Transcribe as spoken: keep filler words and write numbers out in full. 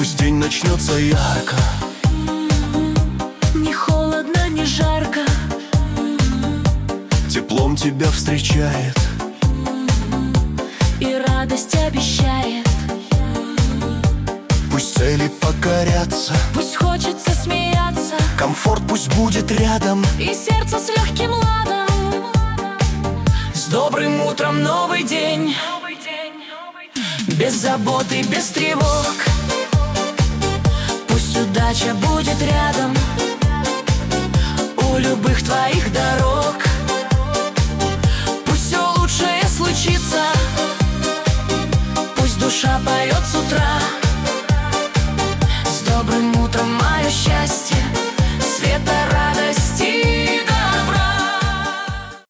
Пусть день начнется ярко, не холодно, не жарко, теплом тебя встречает и радость обещает. Пусть цели покорятся, пусть хочется смеяться, комфорт пусть будет рядом, и сердце с легким ладом. С добрым утром новый день, без заботы, без тревог. Пусть удача будет рядом у любых твоих дорог.